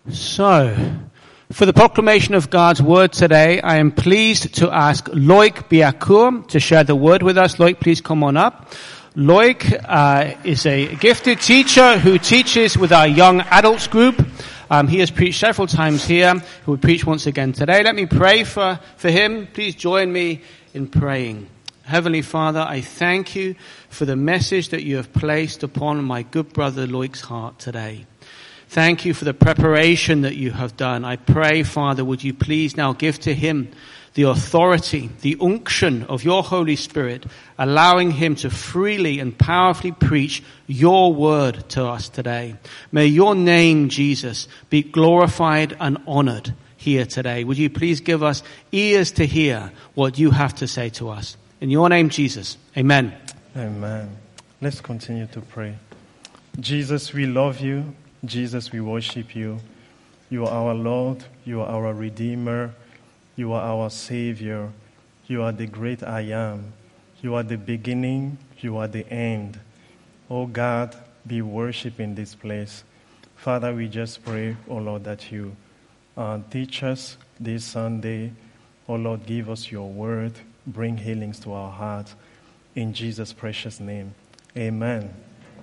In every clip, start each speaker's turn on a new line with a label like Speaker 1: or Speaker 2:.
Speaker 1: So, for the proclamation of God's word today, I am pleased to ask Loic Biakur to share the word with us. Loic, please come on up. Loic is a gifted teacher who teaches with our young adults group. He has preached several times here. He will preach once again today. Let me pray for him. Please join me in praying. Heavenly Father, I thank you for the message that you have placed upon my good brother Loic's heart today. Thank you for the preparation that you have done. I pray, Father, would you please now give to him the authority, the unction of your Holy Spirit, allowing him to freely and powerfully preach your word to us today. May your name, Jesus, be glorified and honored here today. Would you please give us ears to hear what you have to say to us? In your name, Jesus. Amen.
Speaker 2: Amen. Let's continue to pray. Jesus, we love you. Jesus, we worship you. You are our Lord. You are our Redeemer. You are our Savior. You are the great I am. You are the beginning. You are the end. Oh God, be worshipped in this place. Father, we just pray, oh Lord, that you teach us this Sunday. Oh Lord, give us your word. Bring healings to our hearts. In Jesus' precious name. Amen.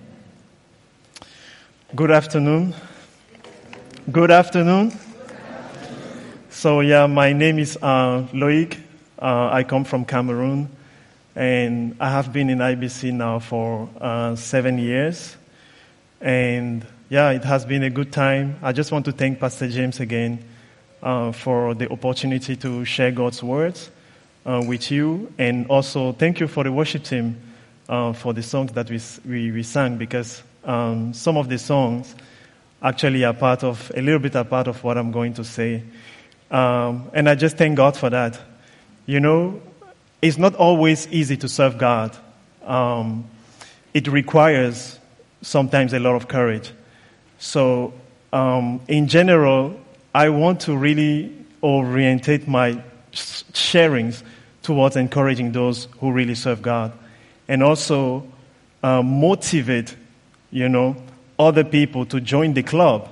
Speaker 2: Good afternoon. Good afternoon. So my name is Loic. I come from Cameroon, and I have been in IBC now for 7 years. And it has been a good time. I just want to thank Pastor James again for the opportunity to share God's words with you, and also thank you for the worship team for the songs that we sang, because some of the songs actually are a little bit a part of what I'm going to say. And I just thank God for that. You know, it's not always easy to serve God. It requires sometimes a lot of courage. So, in general, I want to really orientate my sharings towards encouraging those who really serve God, and also motivate other people to join the club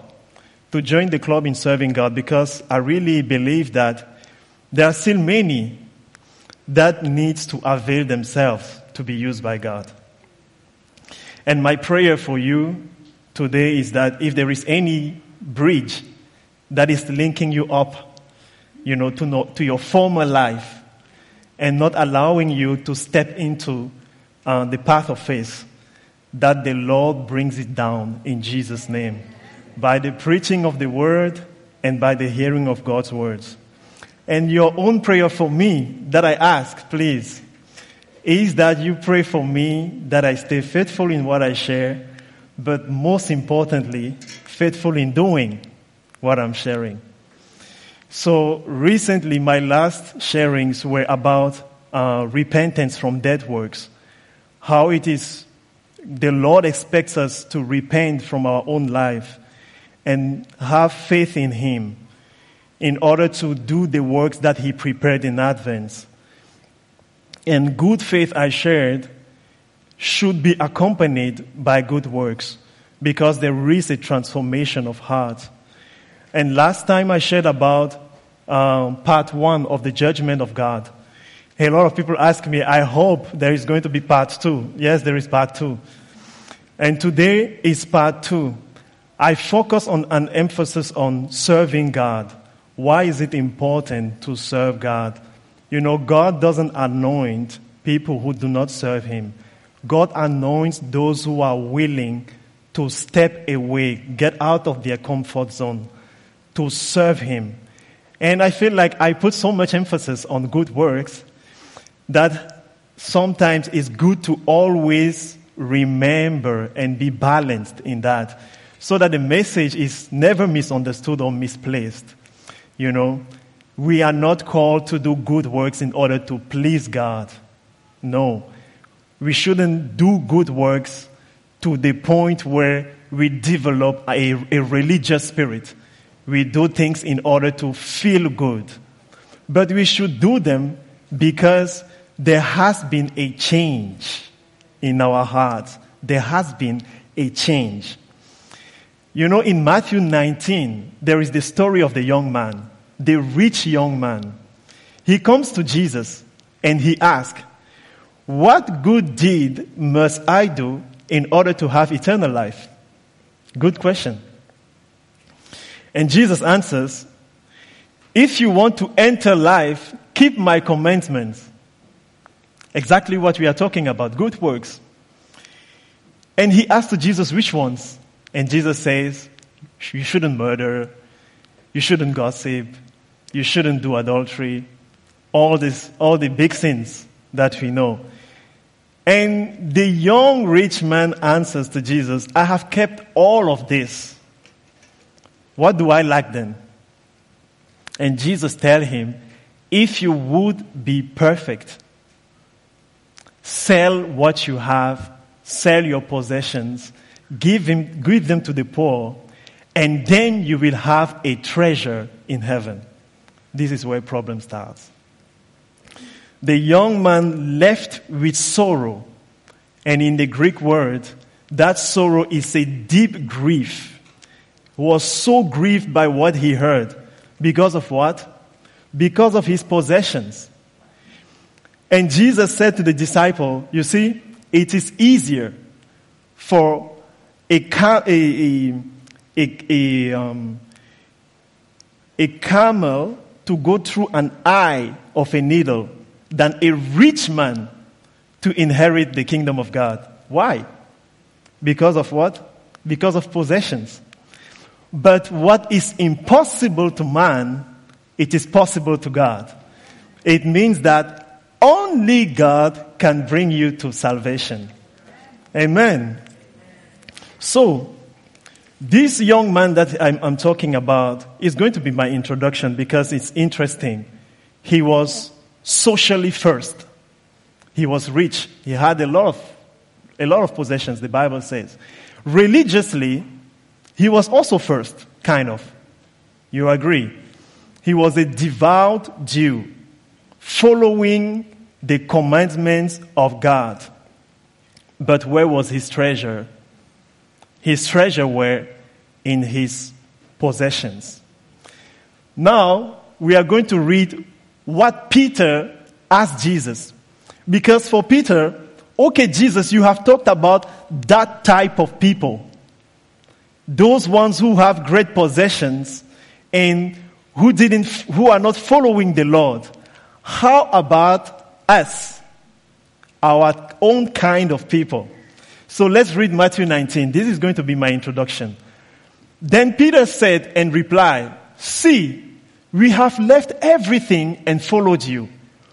Speaker 2: in serving God, because I really believe that there are still many that needs to avail themselves to be used by God. And my prayer for you today is that if there is any bridge that is linking you up, to your former life, and not allowing you to step into the path of faith, that the Lord brings it down in Jesus' name, by the preaching of the word and by the hearing of God's words. And your own prayer for me that I ask, please, is that you pray for me that I stay faithful in what I share, but most importantly, faithful in doing what I'm sharing. So recently, my last sharings were about repentance from dead works, how it is the Lord expects us to repent from our own life and have faith in Him in order to do the works that He prepared in advance. And good faith, I shared, should be accompanied by good works, because there is a transformation of heart. And last time I shared about part 1 of the judgment of God. A lot of people ask me, I hope there is going to be part 2. Yes, there is part 2. And today is part 2. I focus on an emphasis on serving God. Why is it important to serve God? God doesn't anoint people who do not serve Him. God anoints those who are willing to step away, get out of their comfort zone, to serve Him. And I feel like I put so much emphasis on good works that sometimes it's good to always remember and be balanced in that, so that the message is never misunderstood or misplaced. We are not called to do good works in order to please God. No. We shouldn't do good works to the point where we develop a religious spirit. We do things in order to feel good. But we should do them because there has been a change in our hearts. There has been a change. You know, in Matthew 19, there is the story of the young man, the rich young man. He comes to Jesus and he asks, what good deed must I do in order to have eternal life? Good question. And Jesus answers, if you want to enter life, keep my commandments. Exactly what we are talking about, good works. And he asked to Jesus, which ones? And Jesus says, you shouldn't murder, you shouldn't gossip, you shouldn't do adultery, all the big sins that we know. And the young rich man answers to Jesus, I have kept all of this. What do I lack then? And Jesus tells him, if you would be perfect, sell what you have, sell your possessions, give them to the poor, and then you will have a treasure in heaven. This is where problem starts. The young man left with sorrow, and in the Greek word, that sorrow is a deep grief. He was so grieved by what he heard. Because of what? Because of his possessions. And Jesus said to the disciple, you see, it is easier for a camel to go through an eye of a needle than a rich man to inherit the kingdom of God. Why? Because of what? Because of possessions. But what is impossible to man, it is possible to God. It means that only God can bring you to salvation. Amen. So, this young man that I'm talking about is going to be my introduction because it's interesting. He was socially first. He was rich. He had a lot of possessions, the Bible says. Religiously, he was also first, kind of. You agree? He was a devout Jew, following the commandments of God. But where was his treasure? His treasure were in his possessions. Now, we are going to read what Peter asked Jesus. Because for Peter, okay, Jesus, you have talked about that type of people. Those ones who have great possessions and who are not following the Lord. How about us? Our own kind of people. So let's read Matthew 19. This is going to be my introduction. Then Peter said and replied, see, we have left everything and followed you.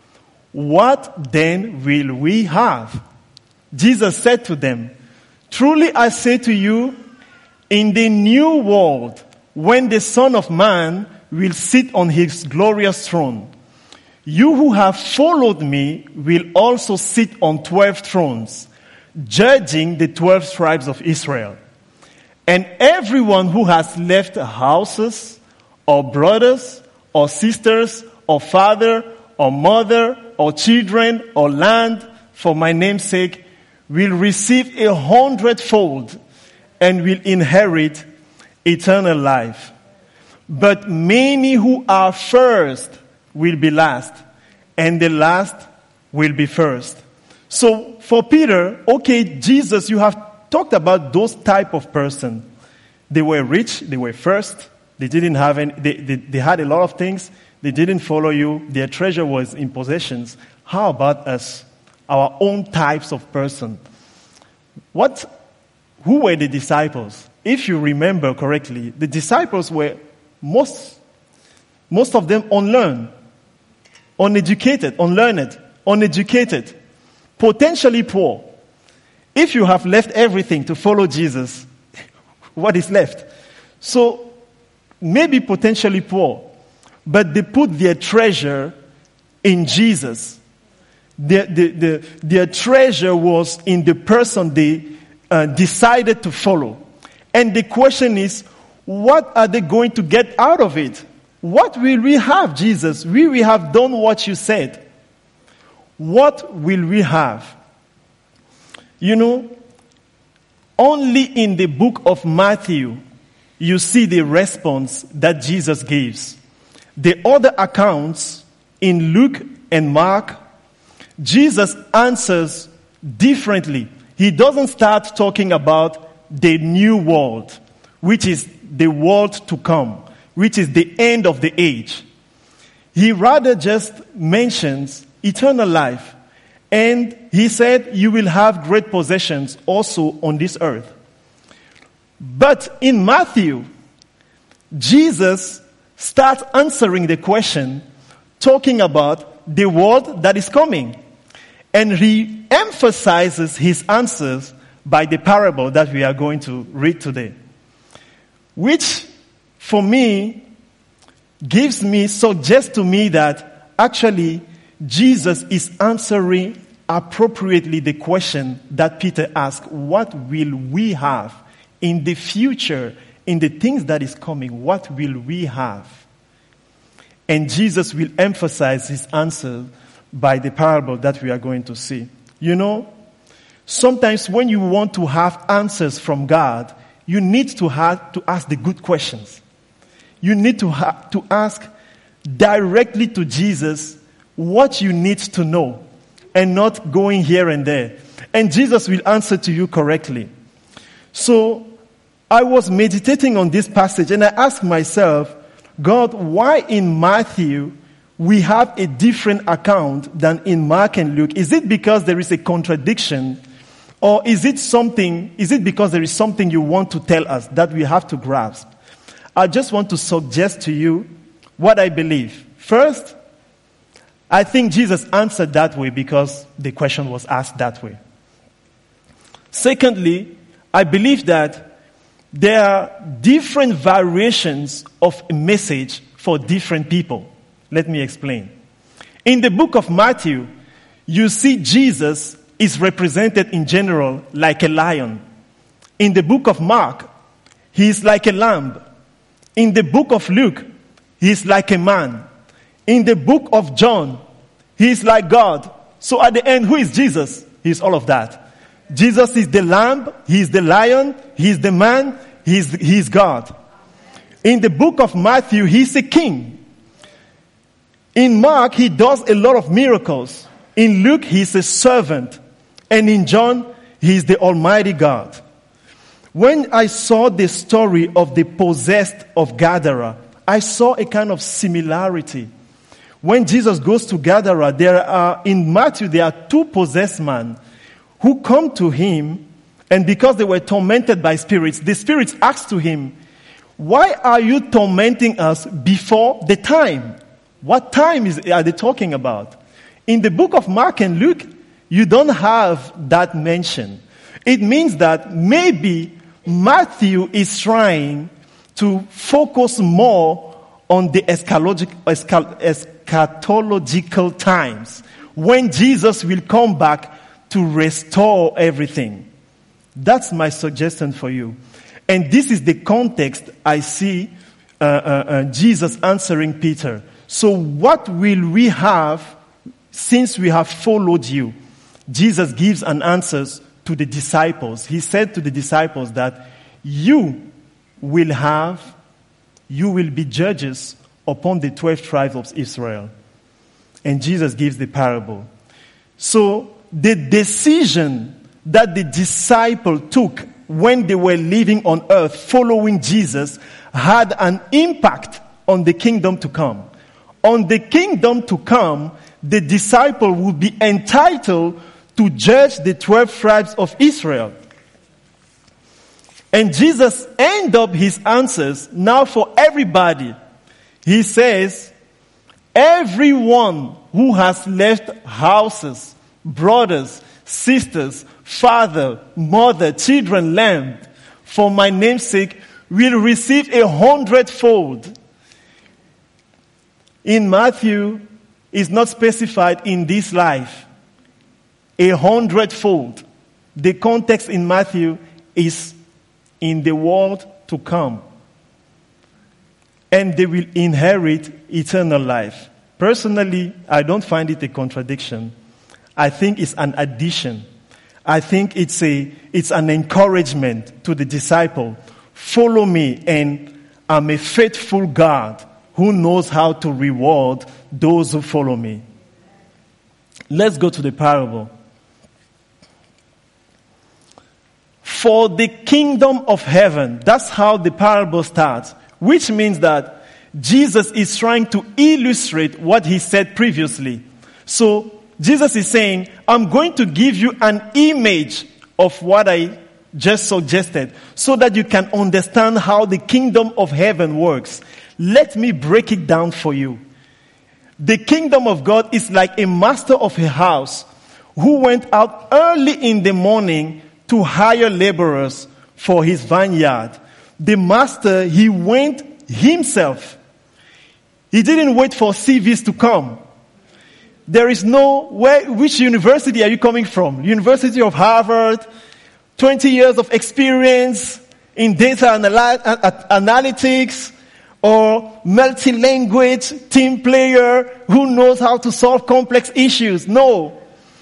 Speaker 2: What then will we have? Jesus said to them, truly I say to you, in the new world, when the Son of Man will sit on his glorious throne, you who have followed me will also sit on 12 thrones, judging the 12 tribes of Israel. And everyone who has left houses, or brothers, or sisters, or father, or mother, or children, or land, for my name's sake, will receive 100-fold and will inherit eternal life. But many who are first will be last, and the last will be first. So for Peter, okay, Jesus, you have talked about those type of person. They were rich, they were first, they didn't have any, they had a lot of things, they didn't follow you, their treasure was in possessions. How about us? Our own types of person. Who were the disciples? If you remember correctly, the disciples were most of them unlearned, uneducated, unlearned, uneducated, potentially poor. If you have left everything to follow Jesus, what is left? So, maybe potentially poor, but they put their treasure in Jesus. Their treasure was in the person they decided to follow. And the question is, what are they going to get out of it? What will we have, Jesus? We have done what you said. What will we have? You know, only in the book of Matthew you see the response that Jesus gives. The other accounts in Luke and Mark, Jesus answers differently. He doesn't start talking about the new world, which is the world to come, which is the end of the age. He rather just mentions eternal life. And he said, you will have great possessions also on this earth. But in Matthew, Jesus starts answering the question, talking about the world that is coming. And he emphasizes his answers by the parable that we are going to read today. Which, for me, suggests to me that actually Jesus is answering appropriately the question that Peter asked, what will we have in the future, in the things that is coming? What will we have? And Jesus will emphasize his answer by the parable that we are going to see. You know, sometimes when you want to have answers from God, you need to ask the good questions. You need to ask directly to Jesus what you need to know and not going here and there. And Jesus will answer to you correctly. So I was meditating on this passage and I asked myself, God, why in Matthew we have a different account than in Mark and Luke? Is it because there is a contradiction? Or is it because there is something you want to tell us that we have to grasp? I just want to suggest to you what I believe. First, I think Jesus answered that way because the question was asked that way. Secondly, I believe that there are different variations of a message for different people. Let me explain. In the book of Matthew, you see Jesus is represented in general like a lion. In the book of Mark, he is like a lamb. In the book of Luke, he is like a man. In the book of John, he is like God. So at the end, who is Jesus? He is all of that. Jesus is the lamb, he is the lion, he is the man, he is God. In the book of Matthew, he is a king. In Mark, he does a lot of miracles. In Luke, he is a servant. And in John, he is the Almighty God. When I saw the story of the possessed of Gadara, I saw a kind of similarity. When Jesus goes to Gadara, in Matthew, there are two possessed men who come to him, and because they were tormented by spirits, the spirits ask to him, why are you tormenting us before the time? What time are they talking about? In the book of Mark and Luke, you don't have that mention. It means that maybe Matthew is trying to focus more on the eschatological times when Jesus will come back to restore everything. That's my suggestion for you. And this is the context I see Jesus answering Peter. So what will we have since we have followed you? Jesus gives an answer to the disciples. He said to the disciples that you will be judges upon the 12 tribes of Israel. And Jesus gives the parable. So the decision that the disciple took when they were living on earth following Jesus had an impact on the kingdom to come. On the kingdom to come, the disciple will be entitled to judge the 12 tribes of Israel. And Jesus ends up his answers now for everybody. He says, everyone who has left houses, brothers, sisters, father, mother, children, land, for my name's sake, will receive 100-fold. In Matthew, it's not specified in this life. 100-fold. The context in Matthew is in the world to come. And they will inherit eternal life. Personally, I don't find it a contradiction. I think it's an addition. I think it's an encouragement to the disciple Follow me, and I'm a faithful God who knows how to reward those who follow me. Let's go to the parable. For the kingdom of heaven, that's how the parable starts, which means that Jesus is trying to illustrate what he said previously. So Jesus is saying, I'm going to give you an image of what I just suggested so that you can understand how the kingdom of heaven works. Let me break it down for you. The kingdom of God is like a master of a house who went out early in the morning to hire laborers for his vineyard. The master, he went himself. He didn't wait for CVs to come. There is which university are you coming from? University of Harvard, 20 years of experience in data analytics, or multi-language team player who knows how to solve complex issues. No.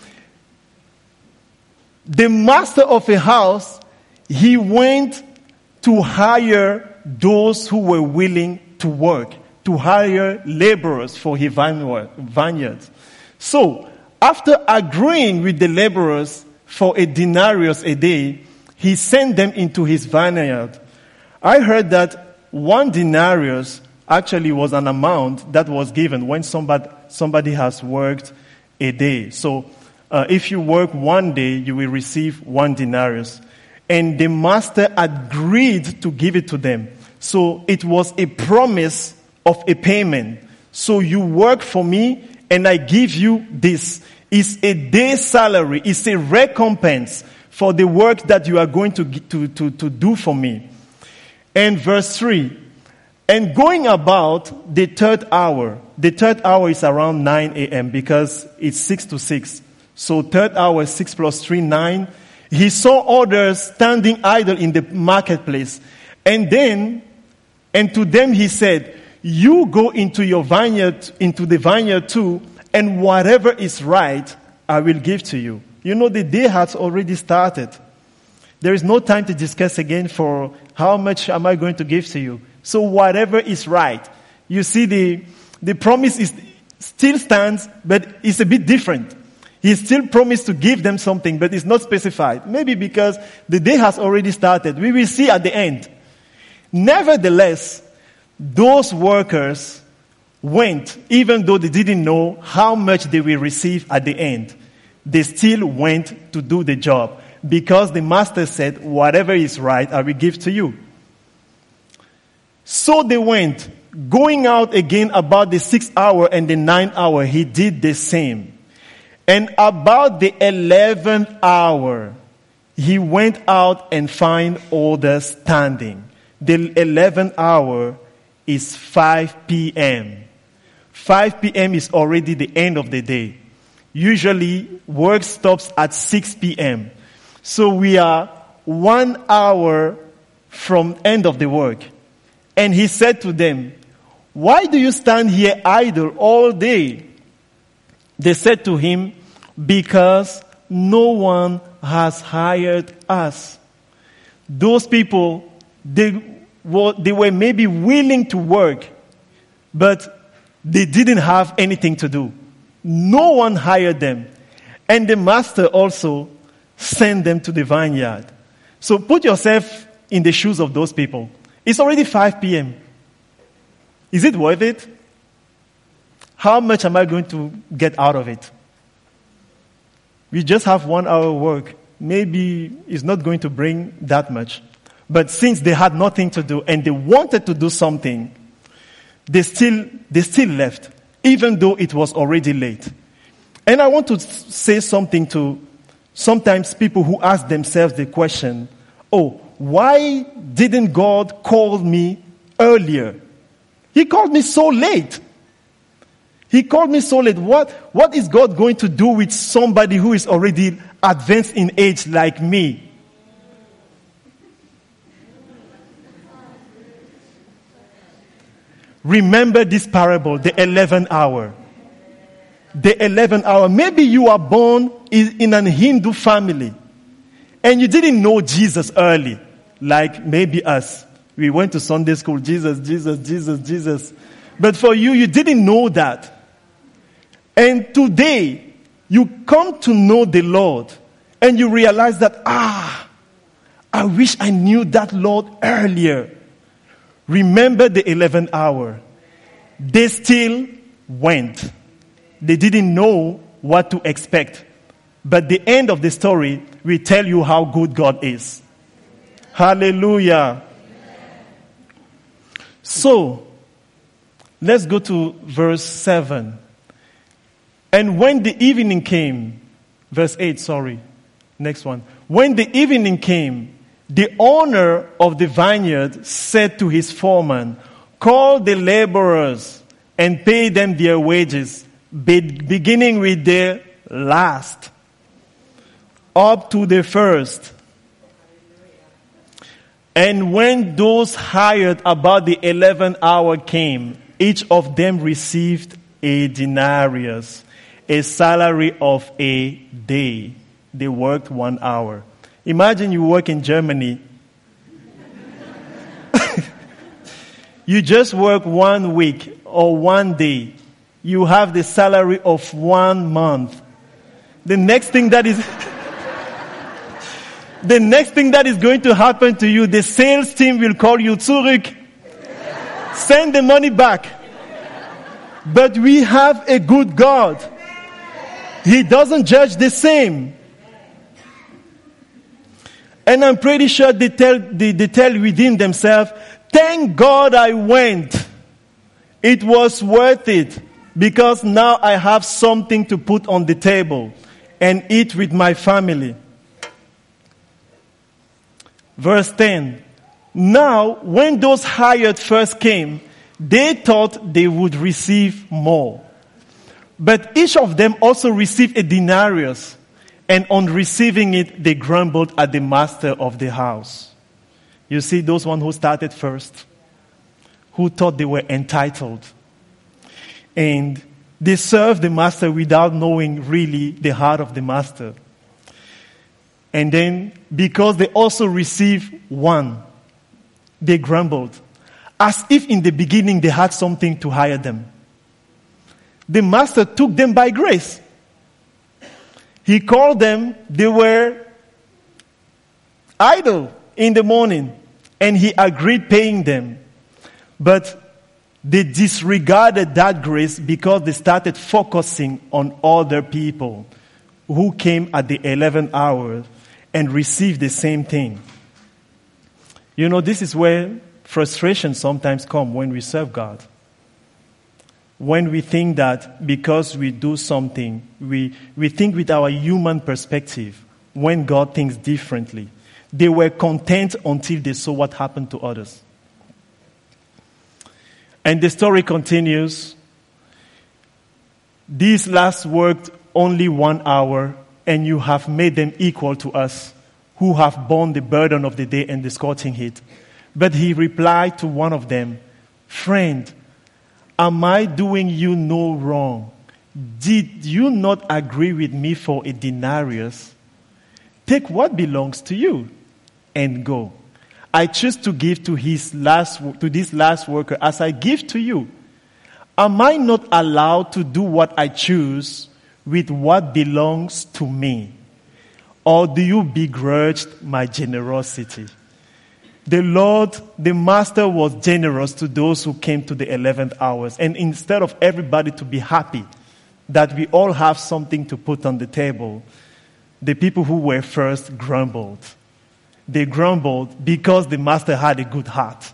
Speaker 2: The master of a house, he went to hire those who were willing to work, to hire laborers for his vineyard. So, after agreeing with the laborers for a denarius a day, he sent them into his vineyard. I heard that 1 denarius actually was an amount that was given when somebody has worked a day. So, if you work 1 day, you will receive 1 denarius. And the master agreed to give it to them. So, it was a promise of a payment. So, you work for me and I give you this. It's a day's salary. It's a recompense for the work that you are going to do for me. And verse 3, and going about the 3rd hour is around 9 a.m. because it's 6 to 6. So 3rd hour, 6 plus 3, 9. He saw others standing idle in the marketplace. And to them he said, you go into the vineyard too, and whatever is right, I will give to you. You know, the day has already started. There is no time to discuss again for how much am I going to give to you. So whatever is right. You see, the promise still stands, but it's a bit different. He still promised to give them something, but it's not specified. Maybe because the day has already started. We will see at the end. Nevertheless, those workers went, even though they didn't know how much they will receive at the end. They still went to do the job because the master said, whatever is right, I will give to you. So they went, going out again about the 6th hour and the 9th hour, he did the same. And about the 11th hour, he went out and found others standing. The 11th hour is 5 p.m. 5 p.m. is already the end of the day. Usually, work stops at 6 p.m. So we are 1 hour from end of the work. And he said to them, why do you stand here idle all day? They said to him, because no one has hired us. Those people, they were maybe willing to work, but they didn't have anything to do. No one hired them. And the master also sent them to the vineyard. So put yourself in the shoes of those people. It's already 5 p.m. Is it worth it? How much am I going to get out of it? We just have 1 hour work. Maybe it's not going to bring that much. But since they had nothing to do and they wanted to do something, they still left, even though it was already late. And I want to say something to sometimes people who ask themselves the question, why didn't God call me earlier? He called me so late. What is God going to do with somebody who is already advanced in age like me? Remember this parable, the 11th hour. The 11th hour. Maybe you are born in an Hindu family and you didn't know Jesus early. like maybe us. We went to Sunday school, Jesus, Jesus, Jesus, Jesus. But for you, you didn't know that. And today, you come to know the Lord and you realize that, I wish I knew that Lord earlier. Remember the 11th hour. They still went. They didn't know what to expect. But the end of the story will tell you how good God is. Hallelujah. So, let's go to verse 7. And when the evening came, verse 8, sorry, next one. When the evening came, the owner of the vineyard said to his foreman, call the laborers and pay them their wages, beginning with their last, up to the first. And when those hired about the 11th hour came, each of them received a denarius, a salary of a day. They worked 1 hour. Imagine you work in Germany. You just work 1 week or 1 day. You have the salary of 1 month. The next thing that is going to happen to you, the sales team will call you zurück. Send the money back. But we have a good God. He doesn't judge the same. And I'm pretty sure they tell within themselves, thank God I went. It was worth it because now I have something to put on the table and eat with my family. Verse 10. Now, when those hired first came, they thought they would receive more. But each of them also received a denarius. And on receiving it, they grumbled at the master of the house. You see, those one who started first, who thought they were entitled. And they served the master without knowing really the heart of the master. And then, because they also received one, they grumbled, as if in the beginning they had something to hire them. The master took them by grace. He called them, they were idle in the morning, and he agreed paying them. But they disregarded that grace because they started focusing on other people who came at the 11th hour and received the same thing. You know, this is where frustration sometimes comes when we serve God. When we think that because we do something, we think with our human perspective, when God thinks differently. They were content until they saw what happened to others. And the story continues. These last worked only 1 hour, and you have made them equal to us, who have borne the burden of the day and the scorching heat. But he replied to one of them, friend, am I doing you no wrong? Did you not agree with me for a denarius? Take what belongs to you and go. I choose to give to this last worker as I give to you. Am I not allowed to do what I choose with what belongs to me? Or do you begrudge my generosity? The Lord, the Master, was generous to those who came to the 11th hours. And instead of everybody to be happy that we all have something to put on the table, the people who were first grumbled. They grumbled because the Master had a good heart.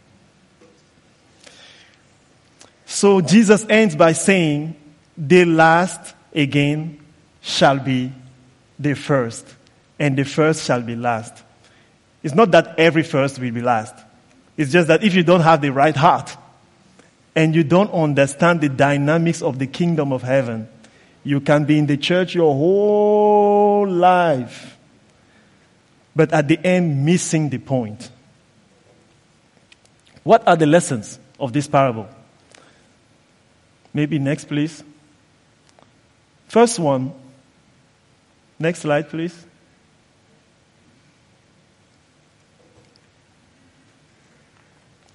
Speaker 2: So Jesus ends by saying, the last again shall be the first, and the first shall be last. It's not that every first will be last. It's just that if you don't have the right heart and you don't understand the dynamics of the kingdom of heaven, you can be in the church your whole life, but at the end missing the point. What are the lessons of this parable? Maybe next, please. First one. Next slide, please.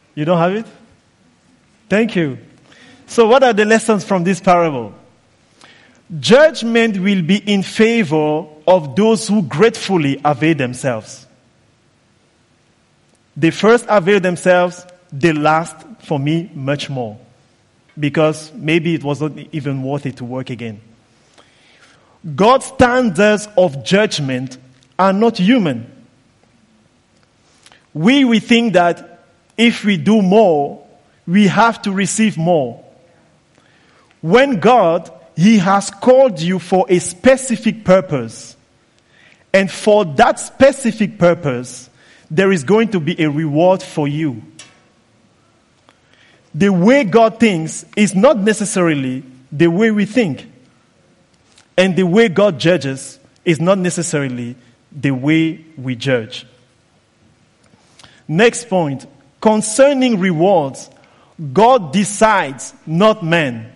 Speaker 2: You don't have it? Thank you. So what are the lessons from this parable? Judgment will be in favor of those who gratefully avail themselves. They first avail themselves, they last, for me, much more. Because maybe it wasn't even worth it to work again. God's standards of judgment are not human. We think that if we do more, we have to receive more. When God, He has called you for a specific purpose. And for that specific purpose, there is going to be a reward for you. The way God thinks is not necessarily the way we think. And the way God judges is not necessarily the way we judge. Next point. Concerning rewards, God decides, not man.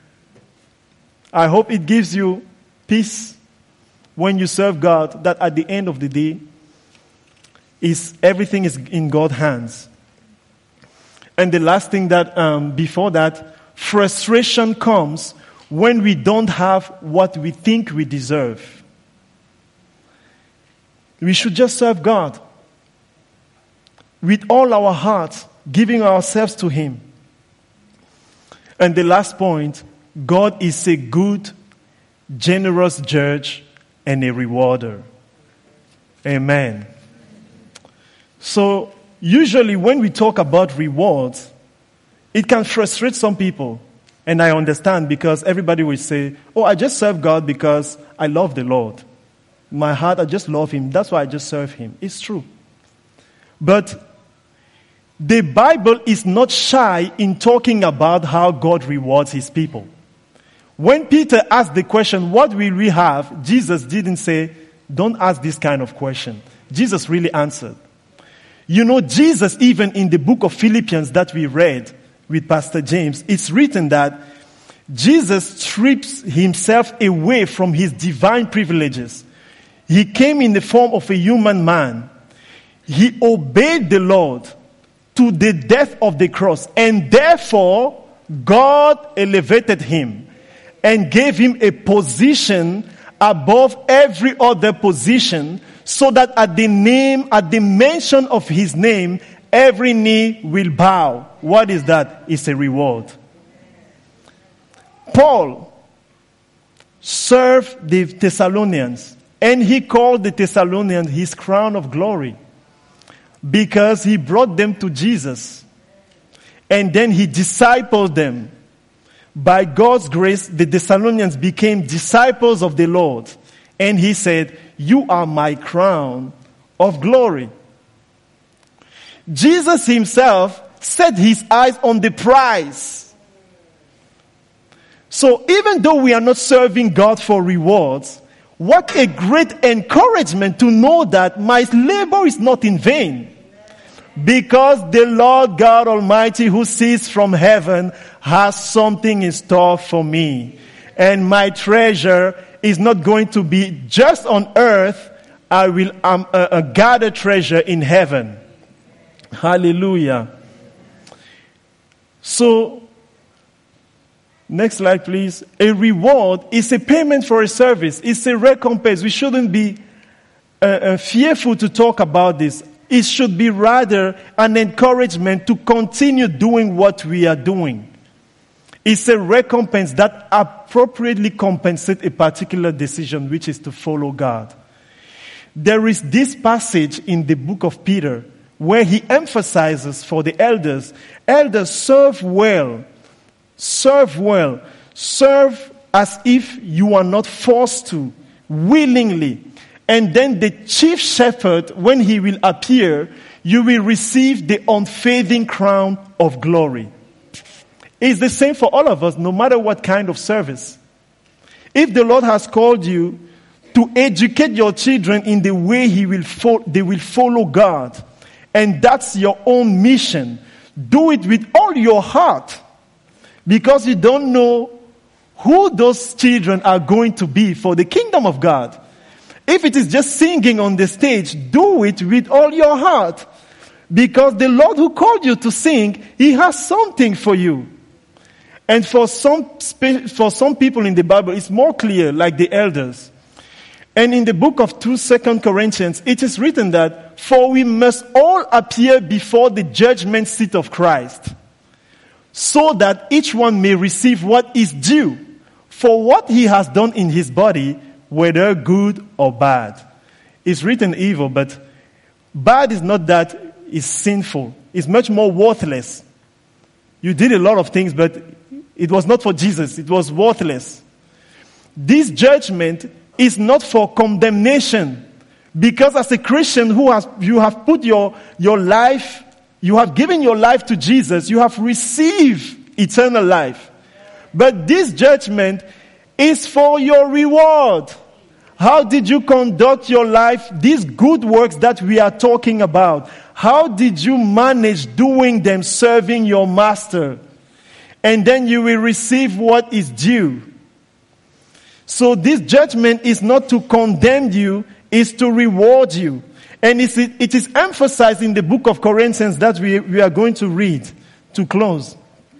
Speaker 2: I hope it gives you peace when you serve God, that at the end of the day, everything is in God's hands. And the last thing that, before that, frustration comes when we don't have what we think we deserve. We should just serve God with all our hearts, giving ourselves to Him. And the last point, God is a good, generous judge and a rewarder. Amen. So, usually when we talk about rewards, it can frustrate some people. And I understand, because everybody will say, oh, I just serve God because I love the Lord. My heart, I just love Him. That's why I just serve Him. It's true. But the Bible is not shy in talking about how God rewards His people. When Peter asked the question, what will we have? Jesus didn't say, don't ask this kind of question. Jesus really answered. You know, Jesus, even in the book of Philippians that we read with Pastor James, it's written that Jesus strips Himself away from His divine privileges. He came in the form of a human man. He obeyed the Lord to the death of the cross. And therefore, God elevated Him and gave Him a position above every other position, so that at the mention of His name, every knee will bow. What is that? It's a reward. Paul served the Thessalonians, and he called the Thessalonians his crown of glory, because he brought them to Jesus. And then he discipled them. By God's grace, the Thessalonians became disciples of the Lord. And he said, you are my crown of glory. Jesus Himself set His eyes on the prize. So even though we are not serving God for rewards, what a great encouragement to know that my labor is not in vain. Because the Lord God Almighty, who sees from heaven, has something in store for me. And my treasure is not going to be just on earth. I will gather treasure in heaven. Hallelujah. So, next slide please. A reward is a payment for a service. It's a recompense. We shouldn't be fearful to talk about this. It should be rather an encouragement to continue doing what we are doing. It's a recompense that appropriately compensates a particular decision, which is to follow God. There is this passage in the book of Peter where he emphasizes for the elders, serve well, serve as if you are not forced to, willingly. And then the chief shepherd, when he will appear, you will receive the unfading crown of glory. It's the same for all of us, no matter what kind of service. If the Lord has called you to educate your children in the way they will follow God, and that's your own mission, do it with all your heart, because you don't know who those children are going to be for the kingdom of God. If it is just singing on the stage, do it with all your heart. Because the Lord who called you to sing, He has something for you. And for some people in the Bible, it's more clear, like the elders. And in the book of 2 Corinthians, it is written that, for we must all appear before the judgment seat of Christ, so that each one may receive what is due for what he has done in his body, whether good or bad. It's written evil, but bad is not that it's sinful. It's much more worthless. You did a lot of things, but it was not for Jesus. It was worthless. This judgment is not for condemnation, because as a Christian you have put your life, you have given your life to Jesus, you have received eternal life. But this judgment is for your reward. How did you conduct your life? These good works that we are talking about, how did you manage doing them, serving your master? And then you will receive what is due. So this judgment is not to condemn you, it's to reward you. And it is emphasized in the book of Corinthians that we are going to read to close.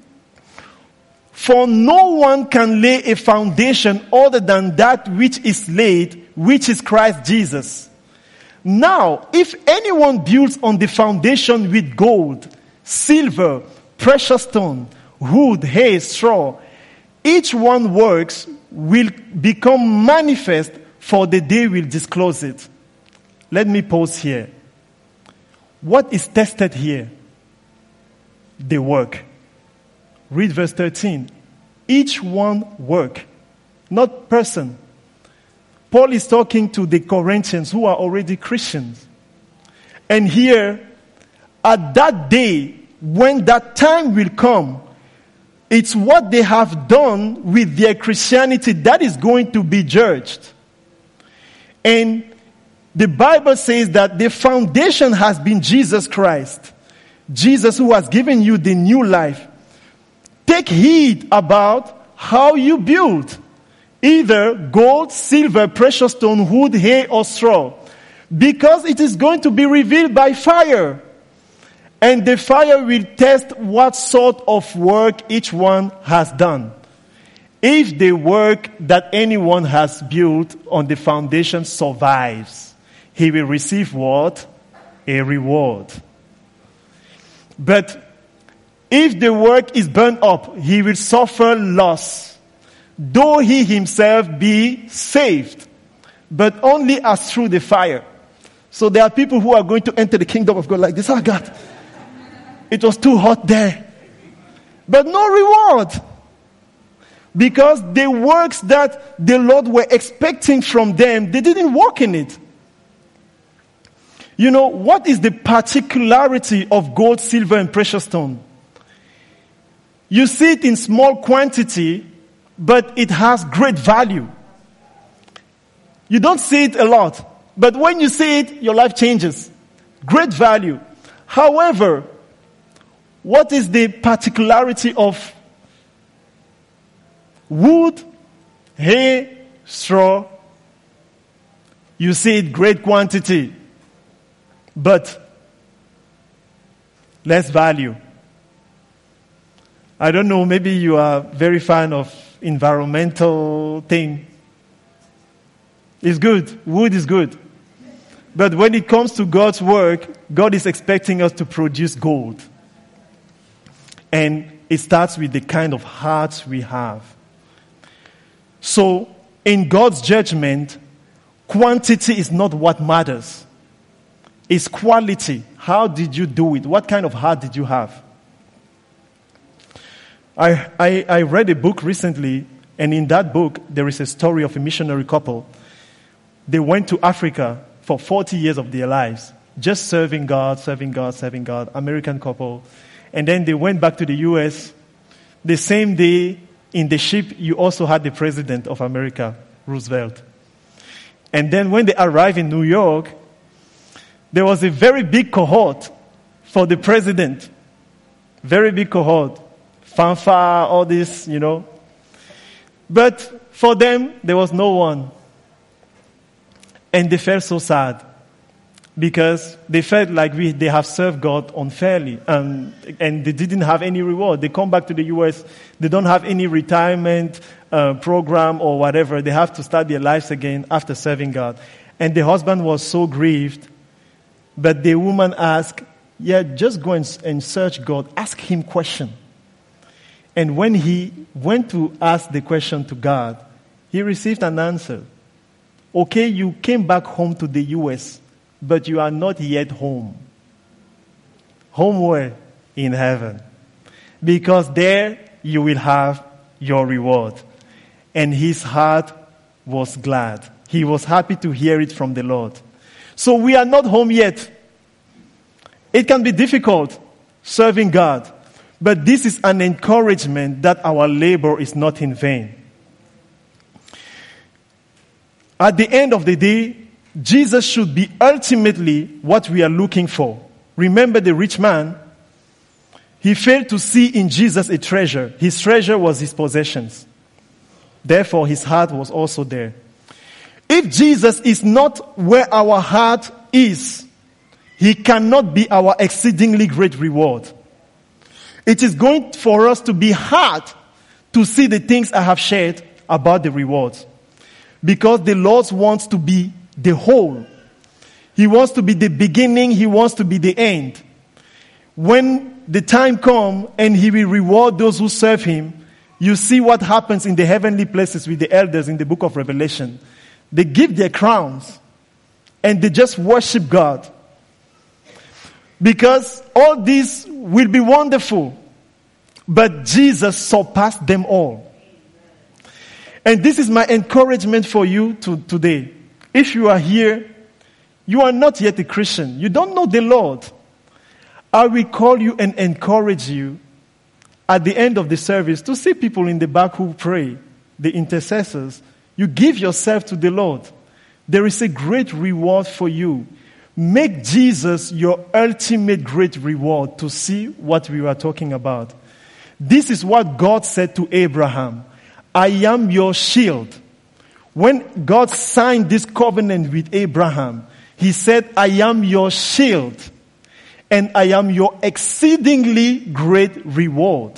Speaker 2: For no one can lay a foundation other than that which is laid, which is Christ Jesus. Now, if anyone builds on the foundation with gold, silver, precious stone, wood, hay, straw, each one works will become manifest, for the day will disclose it. Let me pause here. What is tested here? The work. Read verse 13. Each one work, not person. Paul is talking to the Corinthians who are already Christians. And here, at that day, when that time will come, it's what they have done with their Christianity that is going to be judged. And the Bible says that the foundation has been Jesus Christ. Jesus who has given you the new life. Take heed about how you build. Either gold, silver, precious stone, wood, hay, or straw. Because it is going to be revealed by fire. And the fire will test what sort of work each one has done. If the work that anyone has built on the foundation survives, he will receive what? A reward. But if the work is burned up, he will suffer loss, though he himself be saved, but only as through the fire. So there are people who are going to enter the kingdom of God like this. Oh God, it was too hot there. But no reward. Because the works that the Lord were expecting from them, they didn't walk in it. You know, what is the particularity of gold, silver, and precious stone? You see it in small quantity, but it has great value. You don't see it a lot, but when you see it, your life changes. Great value. However, what is the particularity of wood, hay, straw? You see it great quantity, but less value. I don't know, maybe you are very fan of environmental thing. It's good. Wood is good. But when it comes to God's work, God is expecting us to produce gold. And it starts with the kind of hearts we have. So, in God's judgment, quantity is not what matters. It's quality. How did you do it? What kind of heart did you have? I read a book recently, and in that book, there is a story of a missionary couple. They went to Africa for 40 years of their lives, just serving God, American couple. And then they went back to the U.S. The same day, in the ship, you also had the president of America, Roosevelt. And then when they arrived in New York, there was a very big cohort for the president. Very big cohort. Fanfare, all this, you know. But for them, there was no one. And they felt so sad. because they felt like they have served God unfairly, and they didn't have any reward. They come back to the U.S., they don't have any retirement program or whatever. They have to start their lives again after serving God. And the husband was so grieved, but the woman asked, just go and search God. Ask him question. And when he went to ask the question to God, he received an answer. Okay, you came back home to the U.S., but you are not yet home. Home where? In heaven. Because there you will have your reward. And his heart was glad. He was happy to hear it from the Lord. So we are not home yet. It can be difficult serving God. But this is an encouragement that our labor is not in vain. At the end of the day, Jesus should be ultimately what we are looking for. Remember the rich man? He failed to see in Jesus a treasure. His treasure was his possessions. Therefore, his heart was also there. If Jesus is not where our heart is, he cannot be our exceedingly great reward. It is going for us to be hard to see the things I have shared about the rewards. Because the Lord wants to be the whole. He wants to be the beginning. He wants to be the end. When the time comes and he will reward those who serve him, you see what happens in the heavenly places with the elders in the book of Revelation. They give their crowns and they just worship God. Because all this will be wonderful. But Jesus surpassed them all. And this is my encouragement for you today. If you are here, you are not yet a Christian. You don't know the Lord. I will call you and encourage you at the end of the service to see people in the back who pray, the intercessors. You give yourself to the Lord. There is a great reward for you. Make Jesus your ultimate great reward to see what we were talking about. This is what God said to Abraham. I am your shield. When God signed this covenant with Abraham, he said, I am your shield and I am your exceedingly great reward.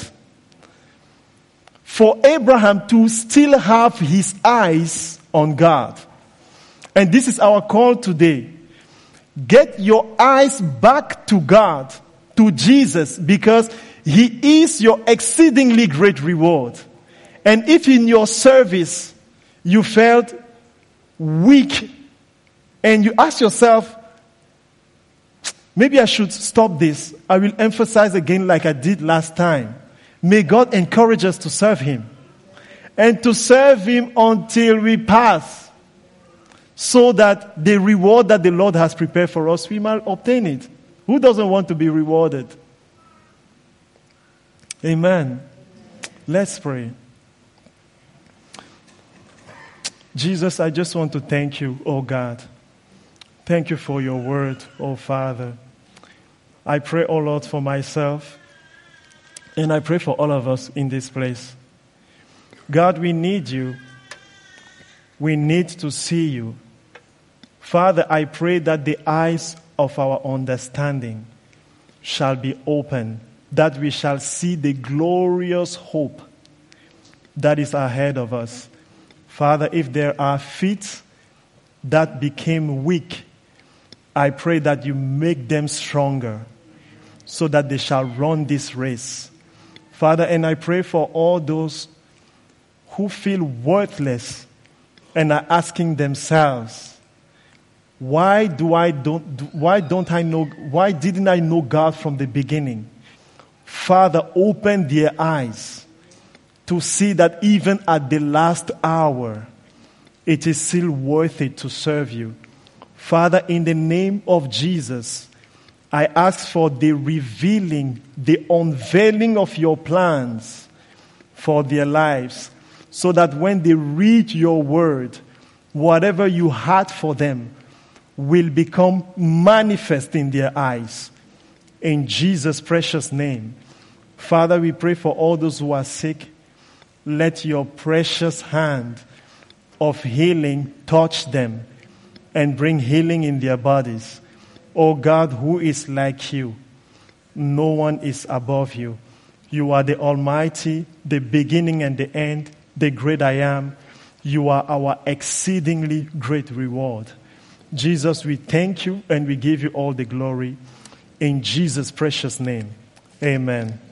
Speaker 2: For Abraham to still have his eyes on God. And this is our call today. Get your eyes back to God, to Jesus, because he is your exceedingly great reward. And if in your service you felt weak and you ask yourself, maybe I should stop this, I will emphasize again like I did last time. May God encourage us to serve him and to serve him until we pass, so that the reward that the Lord has prepared for us, we might obtain it. Who doesn't want to be rewarded? Amen. Let's pray. Jesus, I just want to thank you, oh God. Thank you for your word, oh Father. I pray, oh Lord, for myself, and I pray for all of us in this place. God, we need you. We need to see you. Father, I pray that the eyes of our understanding shall be open, that we shall see the glorious hope that is ahead of us. Father, if there are feet that became weak, I pray that you make them stronger so that they shall run this race. Father, and I pray for all those who feel worthless and are asking themselves, why didn't I know God from the beginning? Father, open their eyes to see that even at the last hour, it is still worth it to serve you. Father, in the name of Jesus, I ask for the revealing, the unveiling of your plans for their lives, so that when they read your word, whatever you had for them will become manifest in their eyes. In Jesus' precious name. Father, we pray for all those who are sick. Let your precious hand of healing touch them and bring healing in their bodies. O God, who is like you? No one is above you. You are the Almighty, the beginning and the end, the great I am. You are our exceedingly great reward. Jesus, we thank you and we give you all the glory. In Jesus' precious name, amen.